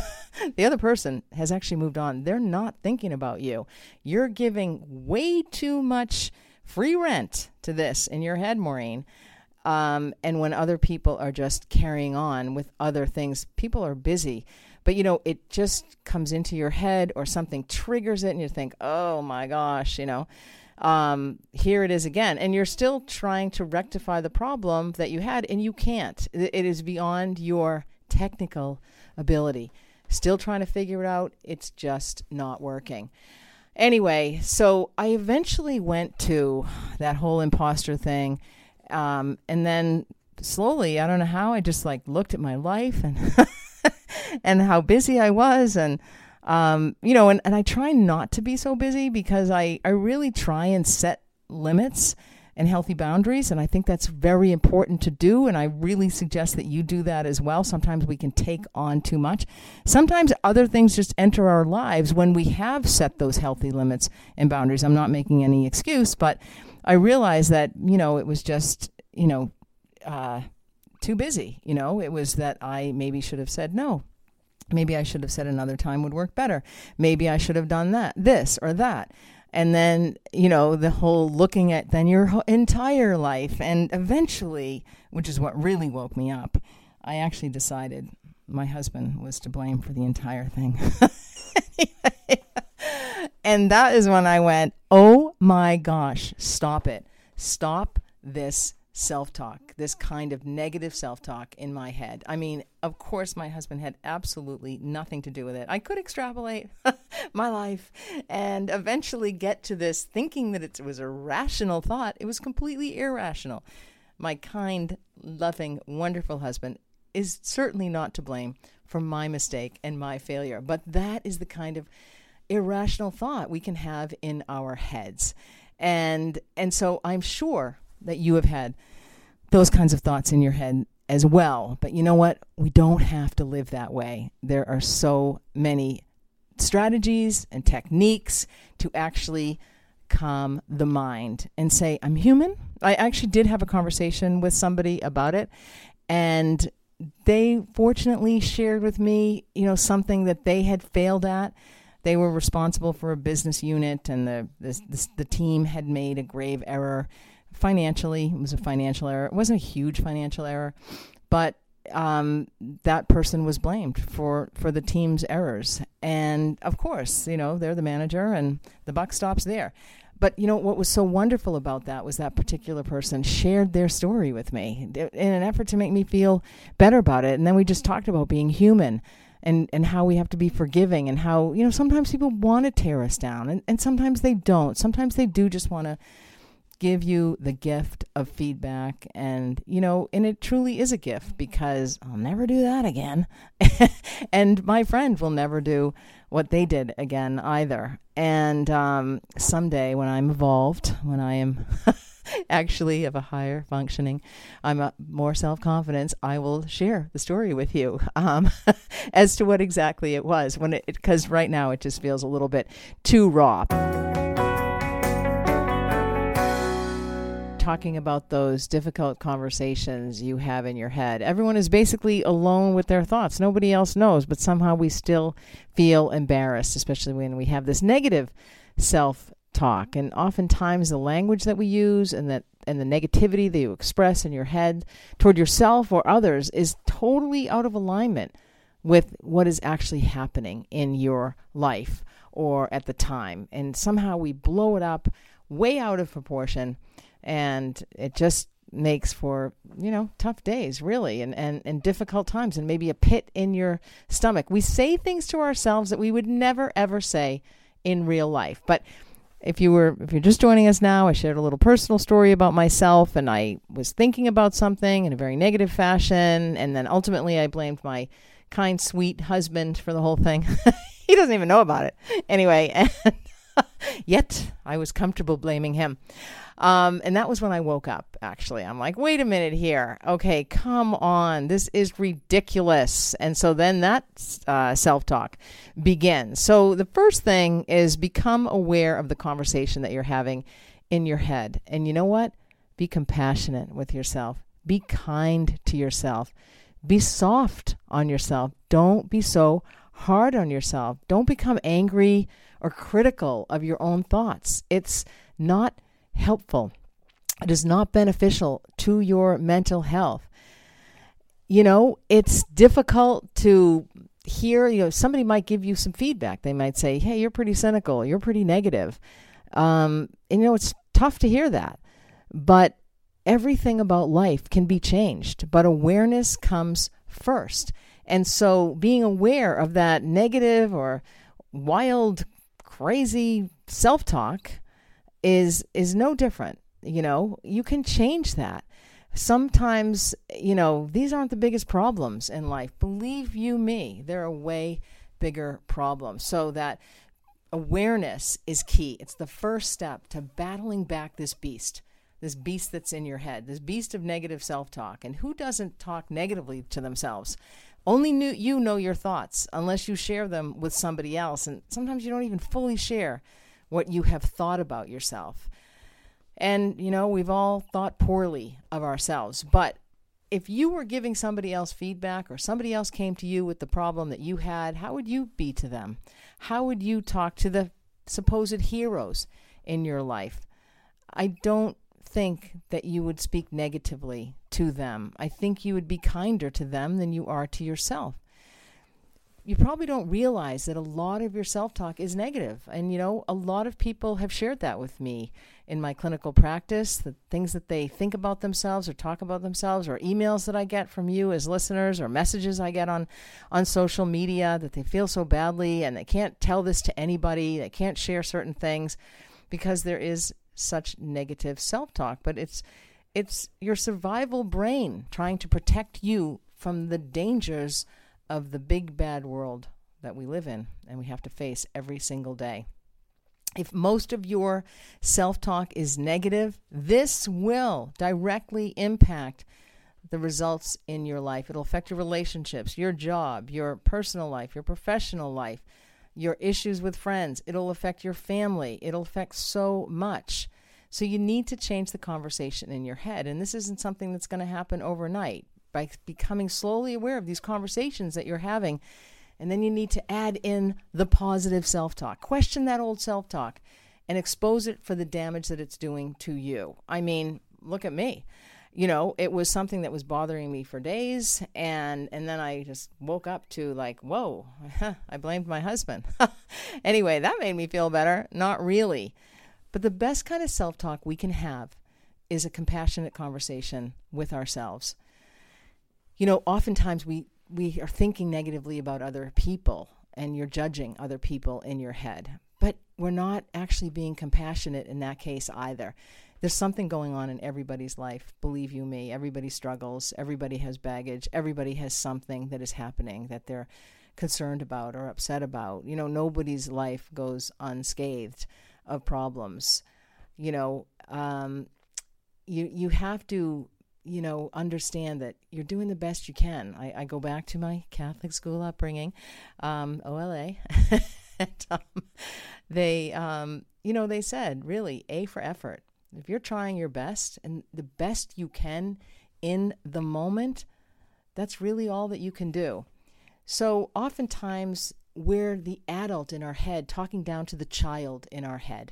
the other person has actually moved on. They're not thinking about you. You're giving way too much free rent to this in your head, Maureen. Um, and when other people are just carrying on with other things, people are busy. But, you know, it just comes into your head or something triggers it and you think, oh, my gosh, you know, um, here it is again. And you're still trying to rectify the problem that you had, and you can't. It is beyond your technical ability. Still trying to figure it out. It's just not working. Anyway, so I eventually went to that whole imposter thing. Um, and then slowly, I don't know how, I just like looked at my life and and how busy I was. And, um, you know, and, and I try not to be so busy because I, I really try and set limits and healthy boundaries. And I think that's very important to do. And I really suggest that you do that as well. Sometimes we can take on too much. Sometimes other things just enter our lives when we have set those healthy limits and boundaries. I'm not making any excuse, but I realized that, you know, it was just, you know, uh, too busy. You know, it was that I maybe should have said no. Maybe I should have said another time would work better. Maybe I should have done that, this or that. And then, you know, the whole looking at then your entire life. And eventually, which is what really woke me up, I actually decided my husband was to blame for the entire thing. And that is when I went, oh my gosh, stop it. Stop this self-talk, this kind of negative self-talk in my head. I mean, of course, my husband had absolutely nothing to do with it. I could extrapolate my life and eventually get to this thinking that it was a rational thought. It was completely irrational. My kind, loving, wonderful husband is certainly not to blame for my mistake and my failure. But that is the kind of irrational thought we can have in our heads. And and so I'm sure that you have had those kinds of thoughts in your head as well. But you know what? We don't have to live that way. There are so many strategies and techniques to actually calm the mind and say, I'm human. I actually did have a conversation with somebody about it, and they fortunately shared with me, you know, something that they had failed at. They were responsible for a business unit, and the the, the, the team had made a grave error financially. It was a financial error. It wasn't a huge financial error, but um, that person was blamed for, for the team's errors. And of course, you know, they're the manager and the buck stops there. But, you know, what was so wonderful about that was that particular person shared their story with me in an effort to make me feel better about it. And then we just talked about being human and, and how we have to be forgiving and how, you know, sometimes people want to tear us down and, and sometimes they don't. Sometimes they do just want to give you the gift of feedback. And, you know, and it truly is a gift because I'll never do that again. And my friend will never do what they did again either. And um, someday when I'm evolved, when I am actually of a higher functioning, I'm a, more self-confidence, I will share the story with you um, as to what exactly it was. When it, because right now it just feels a little bit too raw. Talking about those difficult conversations you have in your head. Everyone is basically alone with their thoughts. Nobody else knows, but somehow we still feel embarrassed, especially when we have this negative self-talk. And oftentimes the language that we use and that and the negativity that you express in your head toward yourself or others is totally out of alignment with what is actually happening in your life or at the time. And somehow we blow it up way out of proportion. And it just makes for, you know, tough days, really, and, and, and difficult times, and maybe a pit in your stomach. We say things to ourselves that we would never, ever say in real life. But if you were, if you're just joining us now, I shared a little personal story about myself, and I was thinking about something in a very negative fashion, and then ultimately I blamed my kind, sweet husband for the whole thing. He doesn't even know about it. Anyway, and yet I was comfortable blaming him. Um, and that was when I woke up, actually. I'm like, wait a minute here. Okay, come on. This is ridiculous. And so then that uh, self-talk begins. So the first thing is become aware of the conversation that you're having in your head. And you know what? Be compassionate with yourself. Be kind to yourself. Be soft on yourself. Don't be so hard on yourself. Don't become angry or critical of your own thoughts. It's not helpful. It is not beneficial to your mental health. You know, it's difficult to hear, you know, somebody might give you some feedback. They might say, hey, you're pretty cynical. You're pretty negative. Um, and, you know, it's tough to hear that. But everything about life can be changed. But awareness comes first. And so being aware of that negative or wild, crazy self-talk is is no different. You know, you can change that. Sometimes, you know, these aren't the biggest problems in life. Believe you me, there are way bigger problems. So that awareness is key. It's the first step to battling back this beast, this beast that's in your head, this beast of negative self-talk. And who doesn't talk negatively to themselves? Only you know your thoughts unless you share them with somebody else. And sometimes you don't even fully share what you have thought about yourself. And, you know, we've all thought poorly of ourselves. But if you were giving somebody else feedback or somebody else came to you with the problem that you had, how would you be to them? How would you talk to the supposed heroes in your life? I don't think that you would speak negatively to them. I think you would be kinder to them than you are to yourself. You probably don't realize that a lot of your self-talk is negative. And, you know, a lot of people have shared that with me in my clinical practice, the things that they think about themselves or talk about themselves, or emails that I get from you as listeners, or messages I get on, on social media, that they feel so badly and they can't tell this to anybody. They can't share certain things because there is such negative self-talk. But it's it's your survival brain trying to protect you from the dangers of the big bad world that we live in and we have to face every single day. If most of your self-talk is negative, this will directly impact the results in your life. It'll affect your relationships, your job, your personal life, your professional life, your issues with friends. It'll affect your family. It'll affect so much. So you need to change the conversation in your head. And this isn't something that's going to happen overnight. By becoming slowly aware of these conversations that you're having. And then you need to add in the positive self-talk. Question that old self-talk and expose it for the damage that it's doing to you. I mean, look at me. You know, it was something that was bothering me for days. And, and then I just woke up to like, whoa, I blamed my husband. Anyway, that made me feel better. Not really. But the best kind of self-talk we can have is a compassionate conversation with ourselves. You know, oftentimes we, we are thinking negatively about other people and you're judging other people in your head. But we're not actually being compassionate in that case either. There's something going on in everybody's life. Believe you me, everybody struggles. Everybody has baggage. Everybody has something that is happening that they're concerned about or upset about. You know, nobody's life goes unscathed of problems. You know, um, you you have to... you know, understand that you're doing the best you can. I, I go back to my Catholic school upbringing, um, O L A. and, um, they, um, you know, they said, really, A for effort. If you're trying your best and the best you can in the moment, that's really all that you can do. So oftentimes we're the adult in our head talking down to the child in our head.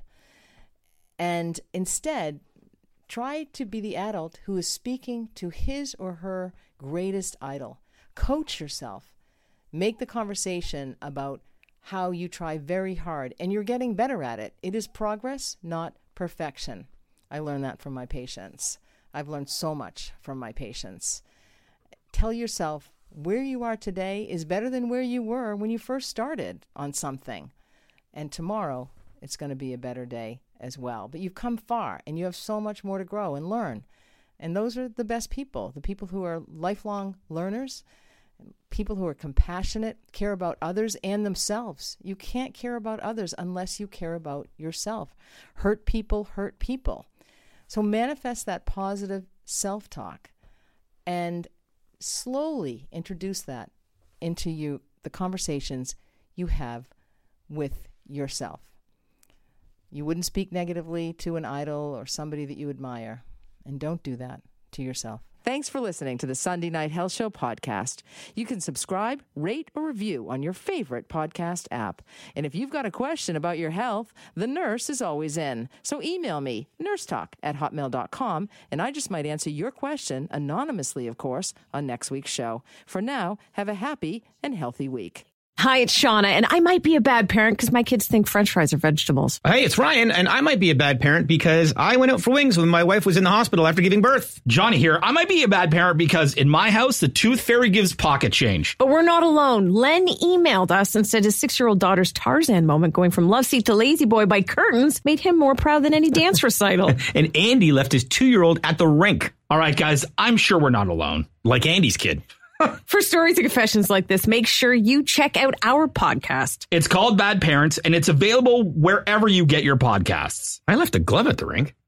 And instead, try to be the adult who is speaking to his or her greatest idol. Coach yourself. Make the conversation about how you try very hard and you're getting better at it. It is progress, not perfection. I learned that from my patients. I've learned so much from my patients. Tell yourself where you are today is better than where you were when you first started on something. And tomorrow, it's going to be a better day as well. But you've come far and you have so much more to grow and learn. And those are the best people, the people who are lifelong learners, people who are compassionate, care about others and themselves. You can't care about others unless you care about yourself. Hurt people hurt people. So manifest that positive self-talk and slowly introduce that into you, the conversations you have with yourself. You wouldn't speak negatively to an idol or somebody that you admire. And don't do that to yourself. Thanks for listening to the Sunday Night Health Show podcast. You can subscribe, rate, or review on your favorite podcast app. And if you've got a question about your health, the nurse is always in. So email me, nursetalk at hotmail dot com, and I just might answer your question, anonymously, of course, on next week's show. For now, have a happy and healthy week. Hi, it's Shauna, and I might be a bad parent because my kids think French fries are vegetables. Hey, it's Ryan, and I might be a bad parent because I went out for wings when my wife was in the hospital after giving birth. Johnny here. I might be a bad parent because in my house, the tooth fairy gives pocket change. But we're not alone. Len emailed us and said his six-year-old daughter's Tarzan moment going from love seat to lazy boy by curtains made him more proud than any dance recital. And Andy left his two-year-old at the rink. All right, guys, I'm sure we're not alone. Like Andy's kid. For stories and confessions like this, make sure you check out our podcast. It's called Bad Parents, and it's available wherever you get your podcasts. I left a glove at the rink.